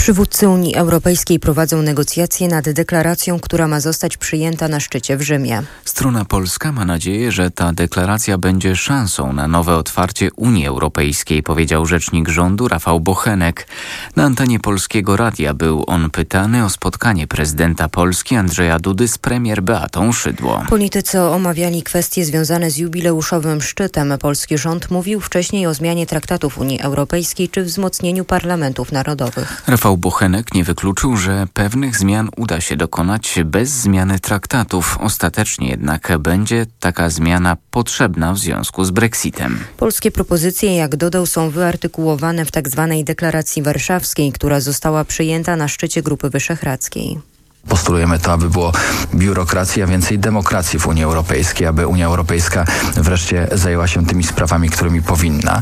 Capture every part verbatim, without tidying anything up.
Przywódcy Unii Europejskiej prowadzą negocjacje nad deklaracją, która ma zostać przyjęta na szczycie w Rzymie. Strona polska ma nadzieję, że ta deklaracja będzie szansą na nowe otwarcie Unii Europejskiej, powiedział rzecznik rządu Rafał Bochenek. Na antenie Polskiego Radia był on pytany o spotkanie prezydenta Polski Andrzeja Dudy z premier Beatą Szydło. Politycy omawiali kwestie związane z jubileuszowym szczytem. Polski rząd mówił wcześniej o zmianie traktatów Unii Europejskiej czy wzmocnieniu parlamentów narodowych. Rafał Bochenek nie wykluczył, że pewnych zmian uda się dokonać bez zmiany traktatów. Ostatecznie jednak będzie taka zmiana potrzebna w związku z Brexitem. Polskie propozycje, jak dodał, są wyartykułowane w tzw. deklaracji warszawskiej, która została przyjęta na szczycie Grupy Wyszehradzkiej. Postulujemy to, aby było biurokracji, a więcej demokracji w Unii Europejskiej, aby Unia Europejska wreszcie zajęła się tymi sprawami, którymi powinna,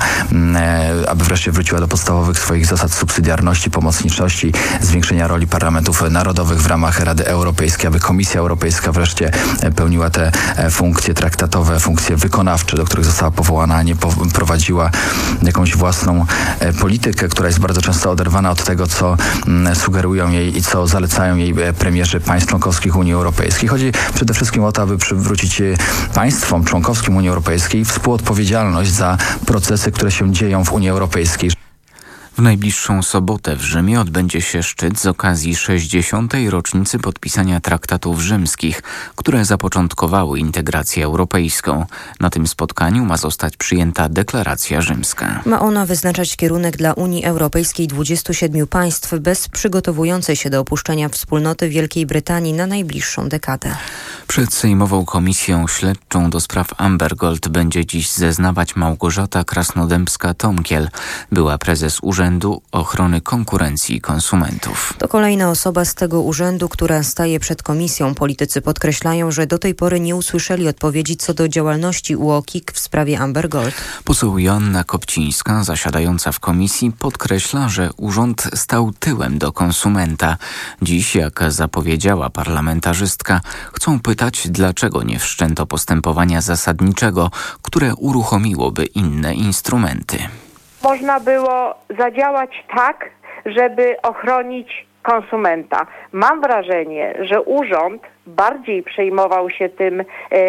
aby wreszcie wróciła do podstawowych swoich zasad subsydiarności, pomocniczości, zwiększenia roli parlamentów narodowych w ramach Rady Europejskiej, aby Komisja Europejska wreszcie pełniła te funkcje traktatowe, funkcje wykonawcze, do których została powołana, a nie prowadziła jakąś własną politykę, która jest bardzo często oderwana od tego, co sugerują jej i co zalecają jej premierzy państw członkowskich Unii Europejskiej. Chodzi przede wszystkim o to, aby przywrócić państwom członkowskim Unii Europejskiej współodpowiedzialność za procesy, które się dzieją w Unii Europejskiej. W najbliższą sobotę w Rzymie odbędzie się szczyt z okazji sześćdziesiątej rocznicy podpisania traktatów rzymskich, które zapoczątkowały integrację europejską. Na tym spotkaniu ma zostać przyjęta deklaracja rzymska. Ma ona wyznaczać kierunek dla Unii Europejskiej dwudziestu siedmiu państw bez przygotowującej się do opuszczenia wspólnoty Wielkiej Brytanii na najbliższą dekadę. Przed Sejmową Komisją Śledczą do spraw Amber Gold będzie dziś zeznawać Małgorzata Krasnodębska-Tomkiel, była prezes Urzędu Ochrony Konkurencji i Konsumentów. To kolejna osoba z tego urzędu, która staje przed komisją. Politycy podkreślają, że do tej pory nie usłyszeli odpowiedzi co do działalności U O K I K w sprawie Amber Gold. Poseł Joanna Kopcińska, zasiadająca w komisji, podkreśla, że urząd stał tyłem do konsumenta. Dziś, jak zapowiedziała parlamentarzystka, chcą pytać, dlaczego nie wszczęto postępowania zasadniczego, które uruchomiłoby inne instrumenty. Można było zadziałać tak, żeby ochronić konsumenta. Mam wrażenie, że urząd bardziej przejmował się tym,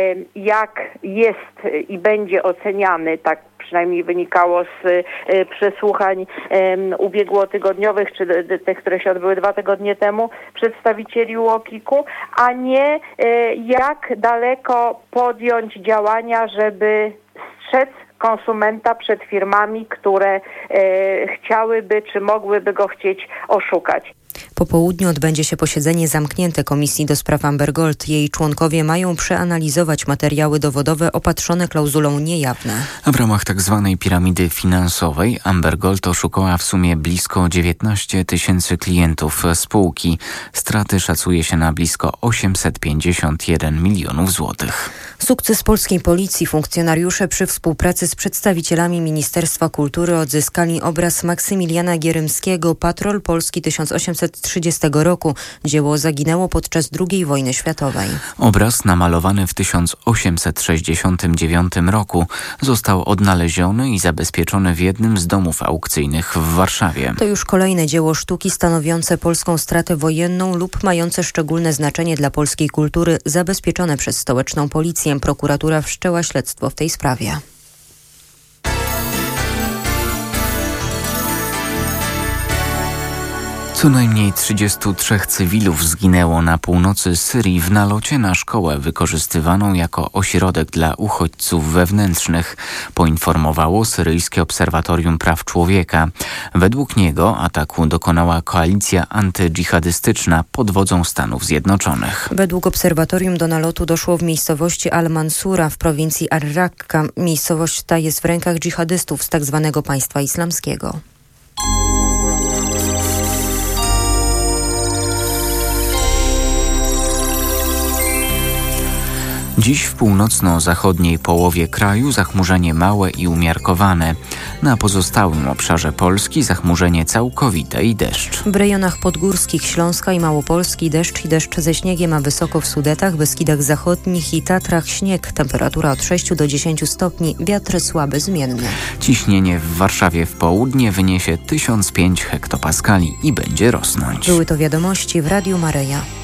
jak jest i będzie oceniany, tak przynajmniej wynikało z przesłuchań ubiegłotygodniowych, czy tych, które się odbyły dwa tygodnie temu, przedstawicieli U O K I K-u, a nie jak daleko podjąć działania, żeby strzec konsumenta przed firmami, które e, chciałyby czy mogłyby go chcieć oszukać. Po południu odbędzie się posiedzenie zamknięte Komisji do spraw Amber Gold. Jej członkowie mają przeanalizować materiały dowodowe opatrzone klauzulą niejawne. A w ramach tzw. piramidy finansowej Amber Gold oszukała w sumie blisko dziewiętnaście tysięcy klientów spółki. Straty szacuje się na blisko osiemset pięćdziesiąt jeden milionów złotych. Sukces polskiej policji. Funkcjonariusze przy współpracy z przedstawicielami Ministerstwa Kultury odzyskali obraz Maksymiliana Gierymskiego Patrol Polski tysiąc osiemset trzydziestego roku. Dzieło zaginęło podczas drugiej wojny światowej. Obraz namalowany w tysiąc osiemset sześćdziesiątym dziewiątym roku został odnaleziony i zabezpieczony w jednym z domów aukcyjnych w Warszawie. To już kolejne dzieło sztuki stanowiące polską stratę wojenną lub mające szczególne znaczenie dla polskiej kultury, zabezpieczone przez stołeczną policję. Prokuratura wszczęła śledztwo w tej sprawie. Co najmniej trzydziestu trzech cywilów zginęło na północy Syrii w nalocie na szkołę wykorzystywaną jako ośrodek dla uchodźców wewnętrznych, poinformowało Syryjskie Obserwatorium Praw Człowieka. Według niego ataku dokonała koalicja antydżihadystyczna pod wodzą Stanów Zjednoczonych. Według obserwatorium do nalotu doszło w miejscowości Al-Mansura w prowincji Ar-Rakka. Miejscowość ta jest w rękach dżihadystów z tzw. państwa islamskiego. Dziś w północno-zachodniej połowie kraju zachmurzenie małe i umiarkowane. Na pozostałym obszarze Polski zachmurzenie całkowite i deszcz. W rejonach podgórskich Śląska i Małopolski deszcz i deszcz ze śniegiem, a wysoko w Sudetach, Beskidach Zachodnich i Tatrach śnieg. Temperatura od sześciu do dziesięciu stopni, wiatr słaby zmienny. Ciśnienie w Warszawie w południe wyniesie tysiąc pięć hektopaskali i będzie rosnąć. Były to wiadomości w Radiu Maryja.